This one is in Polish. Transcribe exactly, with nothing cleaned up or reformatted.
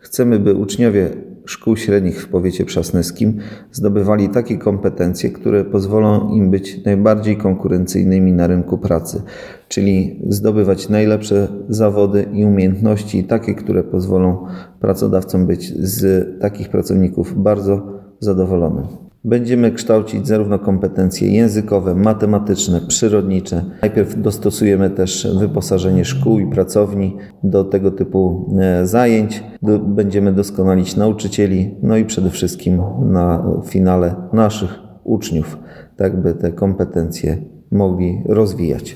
Chcemy, by uczniowie szkół średnich w powiecie przasnyskim zdobywali takie kompetencje, które pozwolą im być najbardziej konkurencyjnymi na rynku pracy, czyli zdobywać najlepsze zawody i umiejętności, takie, które pozwolą pracodawcom być z takich pracowników bardzo zadowolonym. Będziemy kształcić zarówno kompetencje językowe, matematyczne, przyrodnicze. Najpierw dostosujemy też wyposażenie szkół i pracowni do tego typu zajęć. Będziemy doskonalić nauczycieli, no i przede wszystkim na finale naszych uczniów, tak by te kompetencje mogli rozwijać.